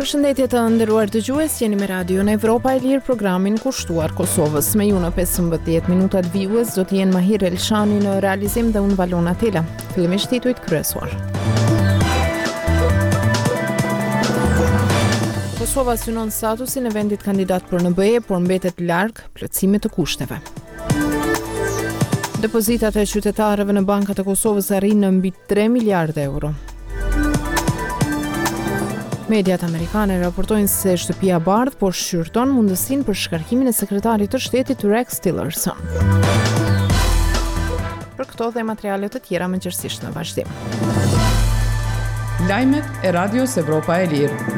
Përshëndetje të nderuar dëgjues, jeni me Radion Evropa e Lirë, programin kushtuar Kosovës. Me ju në 15 minutat vijues do të jenë Mahir Elshani në realizim dhe unë Valona Tela. Fillimisht titujt kryesuar. Kosova synon statusin e vendit kandidat për në BE, por mbetet larg plotësimit të kushteve. Depozitat e qytetarëve në bankat e Kosovës arrin në mbi 3 miliardë euro. Mediat amerikane raportojnë se shtëpia Bardh po shqyrton mundësinë për shkarkimin e sekretarit të shtetit Rex Tillerson. Për këto dhe materiale të tjera mëngjesisht në vazhdim. Lajmet e Radios Evropa e Lirë.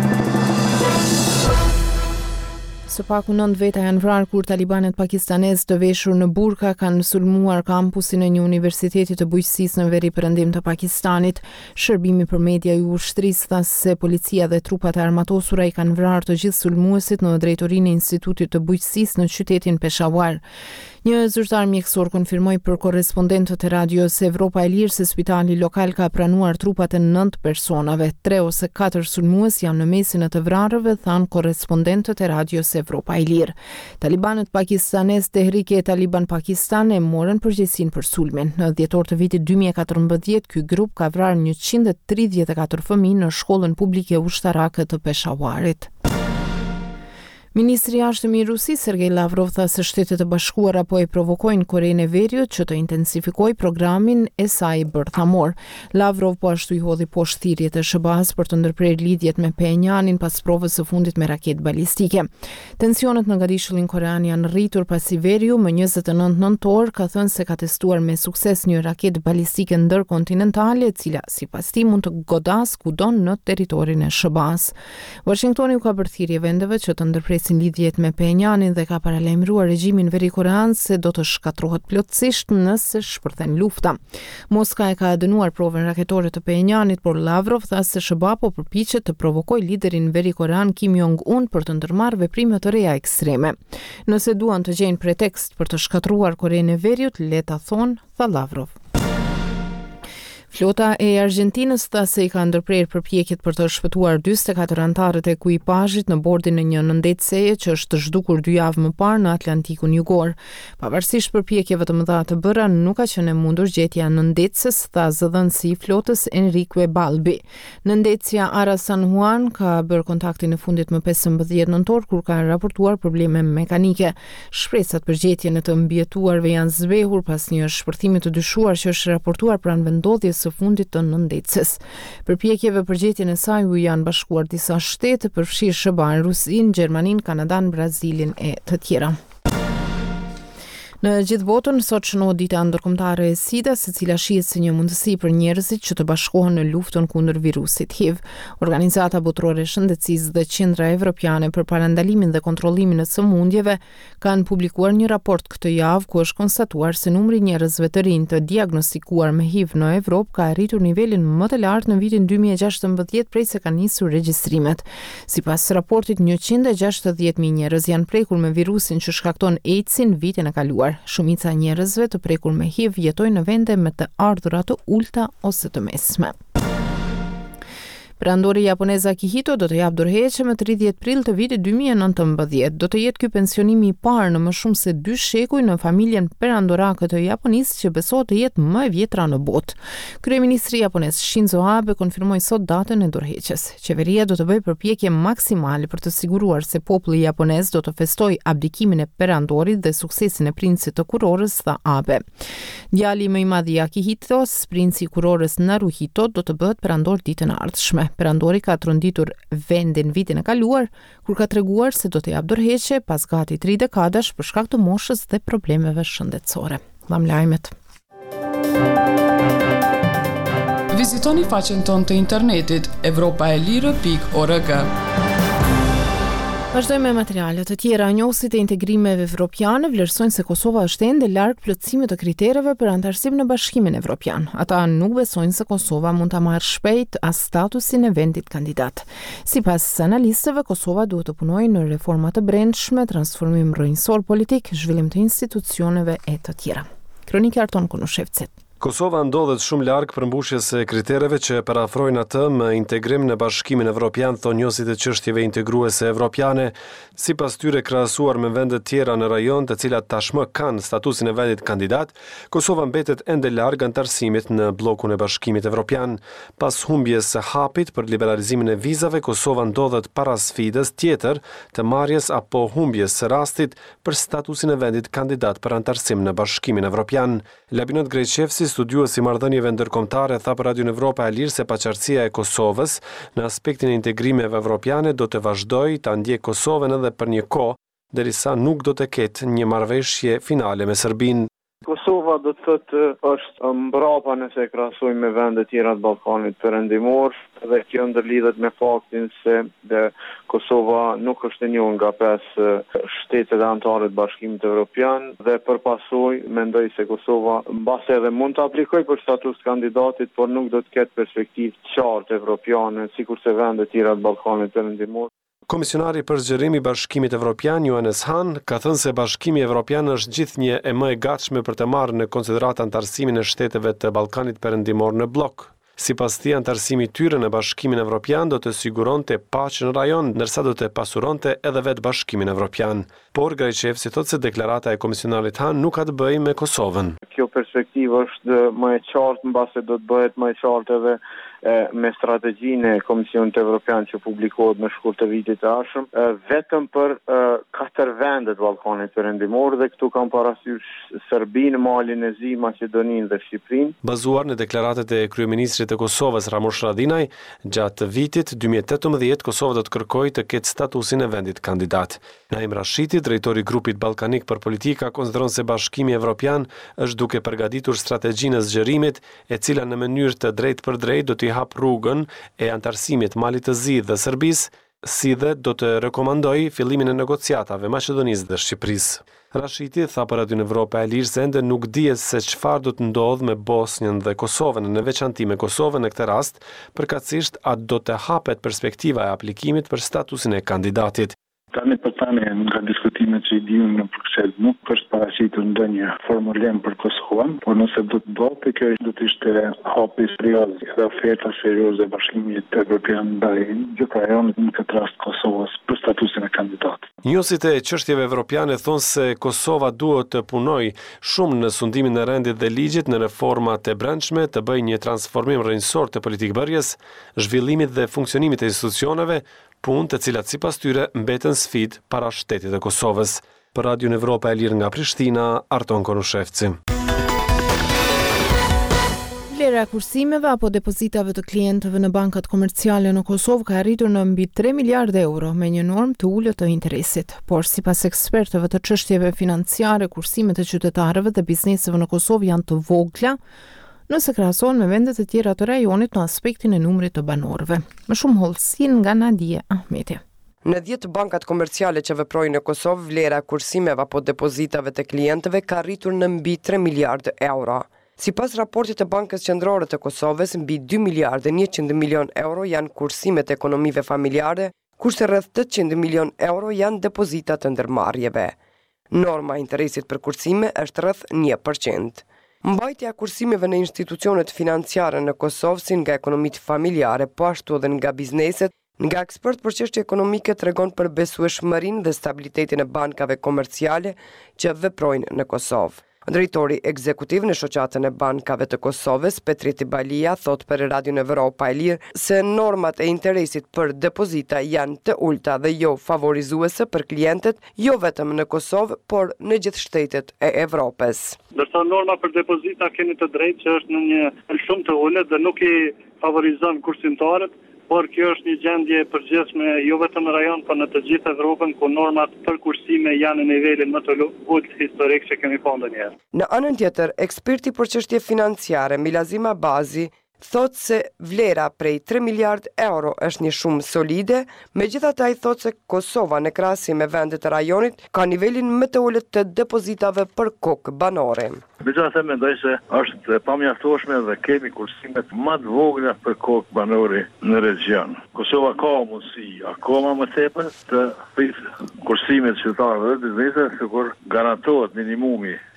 Së paku 9 veta janë vrarë kur talibanet pakistanez të veshur në burka kanë sulmuar kampusin e një universiteti të bujqësisë në veri perëndim të Pakistanit. Shërbimi për media i ushtrisë tha se policia dhe trupat e armatosura i kanë vrarë të gjithë sulmuesit në drejtorinë e Institutit të Bujqësisë në qytetin Peshawar. Një zyrtar mjekësor konfirmoi për korrespondentët e Radios Evropa e Lirë se spitali lokal ka pranuar trupat e 9 personave. 3 ose 4 sulmues janë në mesin e të vrarëve, thanë korrespondentët e Radios Evropa e Lirë. Talibanët pakistanez Tehrik-e-Taliban Pakistan e morën përgjegjësinë për sulmin. Në dhjetor të vitit 2014, ky grup ka vrarë 134 fëmijë në shkollën publike ushtarake të Peshawarit. Ministri i Jashtëm i Rusisë Sergej Lavrov tha se Shtetet e Bashkuara po e provokojnë Korenë e Veriut që të intensifikojë programin e saj bërthamor. Lavrov po ashtu i hodhi poshtë thirrjet e SBA-s për të ndërprerë lidhjet me Pyongyanin pas provës së fundit me raketë balistike. Tensionet në Ngadishullin korean janë rritur pasi Veriu më 29 nëntor ka thënë se ka testuar me sukses një raketë balistike ndërkontinentale, e cila sipas tij mund të godasë kudo në territorin e SBA-s. Washingtoni u ka bërë thirrje vendeve që të ndërpresin lidhjet me Pyongyanin dhe ka paralajmëruar regjimin verikorean se do të shkatërrohet plotësisht nëse shpërthen lufta. Moska e ka dënuar provën raketore të Pyongyanit, por Lavrov tha se SBA po përpiqet të provokojë liderin verikorean Kim Jong-un për të ndërmarrë veprime të reja ekstreme. Nëse duan të gjejnë pretekst për të shkatëruar Korenë e Veriut, le ta thonë, tha Lavrov. Flota e Argjentinës tha se i ka ndërprerë përpjekjet për të shpëtuar 44 anëtarët e ekuipazhit në bordin e një nëndetëseje që është zhdukur 2 javë më parë në Atlantikun Jugor. Pavarësisht përpjekjeve të mëdha të bëra, nuk ka qenë e mundur gjetja e nëndetëses, tha zëdhënësi i flotës Enrique Balbi. Nëndetësja Ara San Juan ka bërë kontaktin e fundit më 15 nëntor kur ka raportuar probleme mekanike. Shpresat për gjetjen e të mbijetuarve janë zbehur pas një shpërthimi të dyshuar që është raportuar pranë vendodhjes së fundit të nëndetëses. Përpjekjeve për gjetjen e saj u janë bashkuar disa shtete, përfshirë SBA-n, Rusinë, Gjermaninë, Kanadan, Brazilin e të tjera. Në gjithë botën, sot shënohet dita ndërkombëtare e SIDA, e cila shihet si një mundësi për njerëzit që të bashkohen në luftën kundër virusit HIV. Organizata Botërore e Shëndetësisë dhe Qendra Evropiane për Parandalimin dhe Kontrollimin e Sëmundjeve kanë publikuar një raport këtë javë ku është konstatuar se numri i njerëzve të rinj të diagnostikuar me HIV në Evropë ka arritur nivelin më të lartë në vitin 2016 prej se kanë nisur regjistrimet. Sipas raportit, 160.000 njerëz janë prekur me virusin që shkakton AIDS-in vitin e kaluar. Shumica e njerëzve të prekur me HIV jetojnë në vende me të ardhura të ulta ose të mesme. Perandori japonez Akihito do të jap dorëheqje më 30 prill të vitit 2019. Do të jetë ky pensionimi i parë në më shumë se 2 shekuj në familjen perandorake të Japonisë që besohet të jetë më e vjetra në botë. Kryeministri japonez Shinzo Abe konfirmoi sot datën e dorëheqjes. Qeveria do të bëjë përpjekje maksimale për të siguruar se populli japonez do të festojë abdikimin e perandorit dhe suksesin e princit të kurorës, tha Abe. Djali më i madh i Akihitos, princi i kurorës Naruhito, do të bëhet perandor ditën e ardhshme. Perandori ka tronditur vendin vitin e kaluar, kur ka treguar se do të jap dorëheqje pas gati 3 dekadash për shkak të moshës dhe problemeve shëndetësore. Lajmet. Vizitoni faqen tonë të internetit europaelire.org. Vazhdojmë me materiale të tjera. Njohësit e integrimeve evropiane vlerësojnë se Kosova është ende larg plotësimit të kritereve për antarësim në Bashkimin Evropian. Ata nuk besojnë se Kosova mund ta marrë shpejt as statusin e vendit kandidat. Sipas analistëve, Kosova duhet të punojë në reforma të brendshme, transformim rrënjësor politik, zhvillim të institucioneve e të tjera. Kronika Arton Kunushevcit. Kosova ndodhet shumë larg përmbushjes së kritereve që parafrojnë atë me integrim në Bashkimin Evropian, thonë njësit e çështjeve integruese evropiane, sipas tyre krahasuar me vende tjera në rajon, të cilat tashmë kanë statusin e vendit kandidat, Kosova mbetet ende larg antarësimit në bllokun e Bashkimit Evropian. Pas humbjes së hapit për liberalizimin e vizave, Kosova ndodhet para sfidës tjetër të marrjes apo humbjes së rastit për statusin e vendit kandidat për antarësim në Bashkimin Evropian. Labinot Greqevsi, studiuesi marrëdhënieve ndërkombëtare, tha për Radio Evropa e Lirë se paqartësia e Kosovës në aspektin e integrimeve evropiane do të vazhdojë ta ndjekë Kosovën edhe për një kohë, derisa nuk do të ketë një marrëveshje finale me Serbinë. Kosova do të thotë është mbrapa nëse krahasojmë me vende tjera të Ballkanit Perëndimor, dhe kjo ndërlidhet me faktin se Kosova nuk është e njohur nga 5 shtetet anëtare të Bashkimit Evropian dhe përpasoj mendoj se Kosova mbase edhe mund të aplikojë për status kandidatit, por nuk do të ketë perspektivë të qartë evropiane, sikurse vende tjera të Ballkanit Perëndimor. Komisionari për zgjerim i Bashkimit Evropian, Johannes Hahn, ka thënë se Bashkimi Evropian është gjithnjë e më e gatshme për të marrë në konsiderat antarësimin e shteteve të Ballkanit Perëndimor në blok. Sipas tij, antarësimi i tyre në Bashkimin Evropian do të siguronte paqen në rajon, ndërsa do të pasuronte edhe vetë Bashkimin Evropian. Por Greqevsi thotë se deklarata e komisionarit Hahn nuk ka të bëjë me Kosovën. Kjo perspektivë është më e qartë, mbase do të bëhet më e qartë edhe me strategjinë e Komisionit Evropian që publikohet në shkurt të vitit të ardhshëm, vetëm për 4 vende të Ballkanit Perëndimor dhe këtu kam parasysh Serbinë, Malin e Zi, Maqedoninë dhe Shqipërinë. Bazuar në deklaratat e kryeministrit të Kosovës Ramush Haradinaj, gjatë vitit 2018 Kosova do të kërkojë të ketë statusin e vendit kandidat. Naim Rashidi, drejtori i grupit ballkanik për politika, konsideron se Bashkimi Evropian është duke përgatitur strategjinë e zgjerimit, e cila në mënyrë të drejtë për drejtë do të hap rrugën e antarësimit Malit të Zi dhe Serbisë, si dhe do të rekomandoj fillimin e negociatave Maqedonisë dhe Shqipërisë. Rashidi tha për Radio Evropa e Lirë se ende nuk dihet se çfarë do të ndodhë me Bosnjën dhe Kosovën, në veçanti me Kosovën në këtë rast, përkatësisht atë do të hapet perspektiva e aplikimit për statusin e kandidatit. Tani për tani nga diskutimet që i dijmë në Bruxelles nuk është paraqitur ndonjë formulim për Kosovën, por nëse do të bëhet, kjo do të ishte hapi serioz dhe oferta serioze e Bashkimit Evropian ndaj gjithë rajonit, në këtë rast Kosovës, për statusin e kandidatit. Njësit e çështjeve evropiane thonë se Kosova duhet të punojë shumë në sundimin e rendit dhe ligjit, në reformat e brendshme, të bëjë një transformim rrënjësor të politikbërjes, zhvillimit dhe funksionimit të institucioneve, punë të cilat sipas tyre mbeten sfidë para shtetit të Kosovës. Për Radio Evropa e Lirë nga Prishtina, Arton Korushevci. Vlera e kursimeve apo depozitave të klientëve në bankat komerciale në Kosovë ka arritur në mbi 3 miliardë euro me një normë të ulët të interesit. Por sipas ekspertëve të çështjeve financiare, kursimet e qytetarëve dhe bizneseve në Kosovë janë të vogla, nëse krahasohen me vendet e tjera të rajonit në aspektin e numrit të banorëve. Më shumë hollësin nga Nadia Ahmeti. Në 10 bankat komerciale që veprojnë në Kosovë, vlera e kursimeve apo depozitave të klientëve ka arritur në mbi 3 miliardë euro. Sipas raportit të Bankës Qendrore të Kosovës, mbi 2 miliardë 100 milion euro janë kursimet e ekonomive familjare, kurse rreth 800 milion euro janë depozita të ndërmarrjeve. Norma e interesit për kursime është rreth 1%. Mbajtja e kursimeve në institucionet financiare në Kosovë, si nga ekonomitë familjare, po ashtu edhe nga bizneset, nga ekspert për çështje ekonomike tregon për besueshmërinë dhe stabilitetin e bankave komerciale që veprojnë në Kosovë. Drejtori ekzekutiv në shoqatën e bankave të Kosovës, Petri Tibalia, thot për Radio Evropa e Lirë se normat e interesit për depozita janë të ulta dhe jo favorizuese për klientët, jo vetëm në Kosovë, por në gjithë shtetet e Evropës. Ndërsa norma për depozita keni të drejtë që është në një shumë të ulët dhe nuk i favorizon kursimtarët, por kjo është një gjendje e përgjithshme jo vetëm në rajon, por në të gjithë Evropën, ku normat për kursime janë në nivelin më të ulët historik që kemi pa ndonjëherë. Në anën tjetër, eksperti për çështje financiare Milazim Abazi thot se vlera prej 3 miliardë euro është një shumë solide, megjithatë ai thot se Kosova në krahasim me vendet e rajonit ka nivelin më të ulët të depozitave për kokë banore. Megjithatë mendoj se është pamjaftueshme dhe kemi kursimet më të vogla për kokë banore në region. Kosova ka mundësi akoma më tepër të prit kursimet qytetarëve dhe bizneseve, sikur garantohet minimumi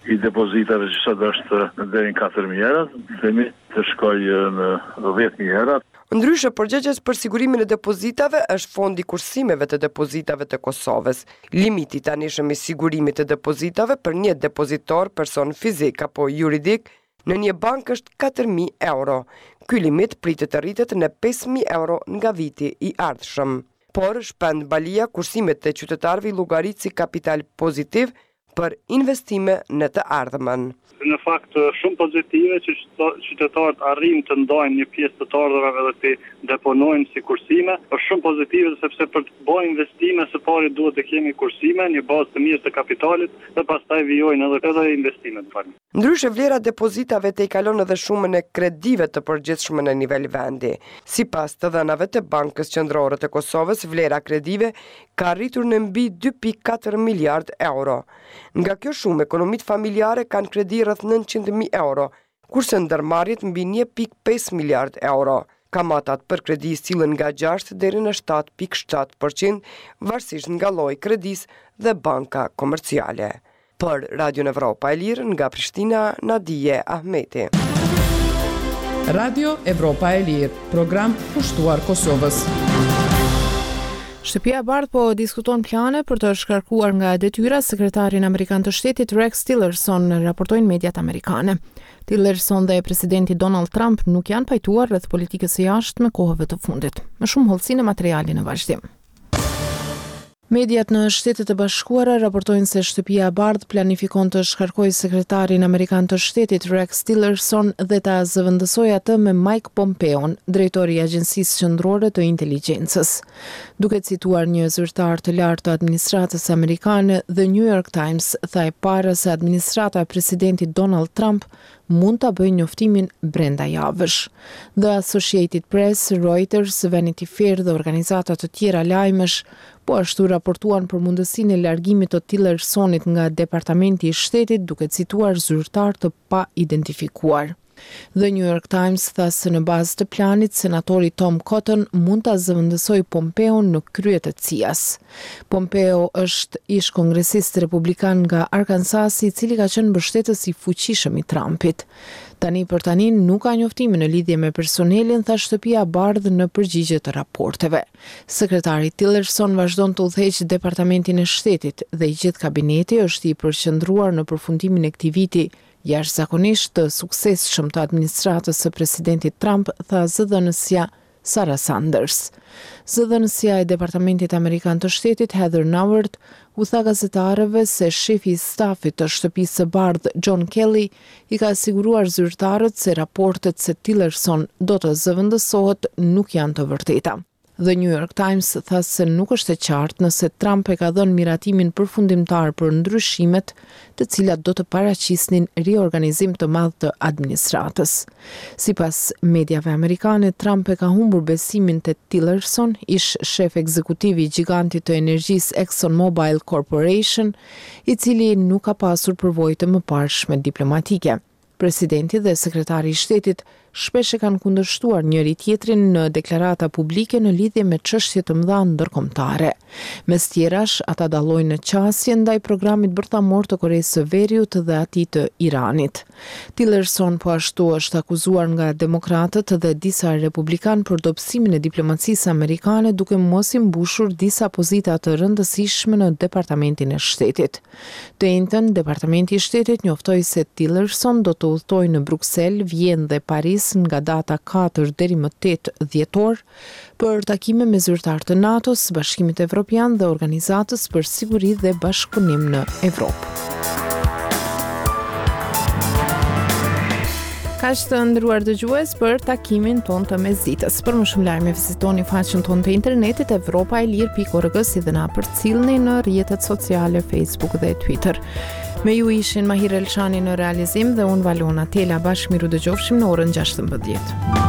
i depozitave që sot është deri në 4.000 euro, limit të shkojë në 10.000 euro. Ndryshe, përgjegjës për sigurimin e depozitave është fondi kursimeve të depozitave të Kosovës. Limiti tanishëm i sigurimit të depozitave për një depozitor, person fizik apo juridik, në një bank është 4.000 euro. Ky limit pritet të rritet në 5.000 euro nga viti i ardhshëm. Por shpend balia kursimet të qytetarëve i llogarit si kapital pozitiv për investime në të ardhmen. Në fakt shumë pozitive që qytetarët arrin të ndajnë një pjesë të të ardhurave dhe të deponojnë si kursime, është shumë pozitive sepse për të bërë investime së pari duhet të kemi kursime, një bazë të mirë të kapitalit dhe pastaj vijojnë edhe investimet. Ndryshe, vlera depozitave të i kalon edhe shumën e kredive të përgjithshme në nivel vendi. Sipas të dhënave të Bankës Qendrore të Kosovës, vlera kredive ka arritur në mbi 2.4 miliard euro. Nga kjo shumë, ekonomitë familjare kanë kredi rreth 900.000 euro, kurse ndërmarrjet mbi 1.5 miliard euro. Kamatat për kredi sillen nga 6 deri në 7.7%, varësisht nga lloji i kredis dhe banka komerciale. Për Radio Evropa e Lirë, nga Prishtina, Nadije Ahmeti. Radio Evropa e Lirë, program pushtuar Kosovës. Shtëpia e Bardhë po diskuton plane për të shkarkuar nga detyra sekretarin amerikan të shtetit Rex Tillerson, raportojnë mediat amerikane. Tillerson dhe presidenti Donald Trump nuk janë pajtuar rreth politikës së jashtme kohëve të fundit. Më shumë hollësi në materialin në vazhdim. Mediat në Shtetet e Bashkuara raportojnë se Shtëpia e Bardhë planifikon të shkarkojë sekretarin amerikan të shtetit Rex Tillerson dhe ta zëvendësojë atë me Mike Pompeon, drejtori i Agjencisë Qendrore të Inteligjencës. Duke cituar një zyrtar të lartë të administratës amerikane, The New York Times tha e para se administrata e presidentit Donald Trump mund ta bëjë njoftimin brenda javësh. The Associated Press, Reuters, Vanity Fair dhe organizata të tjera lajmesh po ashtu raportuan për mundësinë e largimit të Tillersonit nga departamenti i shtetit, duke cituar zyrtar të pa identifikuar. The New York Times tha se në bazë të planit, senatori Tom Cotton mund ta zëvendësojë Pompeon në krye të CIA-s. Pompeo është ish kongresist republikan nga Arkansas, i cili ka qenë mbështetës i fuqishëm i Trumpit. Tani për tani nuk ka njoftime në lidhje me personelin, tha Shtëpia e Bardhë në përgjigje të raporteve. Sekretari Tillerson vazhdon të udhëheqë departamentin e shtetit dhe i gjithë kabineti është i përqendruar në përfundimin e këtij viti, jashtëzakonisht të suksesshëm të administratës së presidentit Trump, tha zëdhënësja Sarah Sanders. Zëdhënësja e departamentit amerikan të shtetit Heather Nauert u tha gazetarëve se shefi i stafit të Shtëpisë së Bardhë John Kelly i ka siguruar zyrtarët se raportet se Tillerson do të zëvendësohet nuk janë të vërteta. The New York Times tha se nuk është e qartë nëse Trump e ka dhënë miratimin përfundimtar për ndryshimet, të cilat do të paraqisnin riorganizim të madh të administratës. Sipas mediave amerikane, Trump e ka humbur besimin te Tillerson, ish shef ekzekutiv i gigantit të energjisë ExxonMobil Corporation, i cili nuk ka pasur përvojë të mëparshme diplomatike. Presidenti dhe sekretari i shtetit shpesh e kanë kundërshtuar njëri tjetrin në deklarata publike në lidhje me çështje të mëdha ndërkombëtare. Mes tjerash, ata dallojnë në qasje ndaj programit bërthamor të Koreas së Veriut dhe atij të Iranit. Tillerson po ashtu është akuzuar nga demokratët dhe disa republikan për dobësimin e diplomacisë amerikane, duke mos i mbushur disa pozita të rëndësishme në departamentin e shtetit. Të njëjtën, departamenti i shtetit njoftoi se Tillerson do të udhtojë në Bruksel, Vjenë dhe Paris nga data 4 deri më 8 dhjetor për takime me zyrtar të NATO-s, Bashkimit Evropian dhe Organizatës për Siguri dhe Bashkëpunim në Evropë. Kaq të nderuar dëgjues për takimin ton të mesditës. Për më shumë lajme vizitoni faqen tonë të internetit evropaelir.org, si dhe na përcillni në rrjetet sociale Facebook dhe Twitter. Me ju ishin Mahir Elshani në realizim dhe unë Valona Tela, bashkë miru dëgjofshim në orën 16.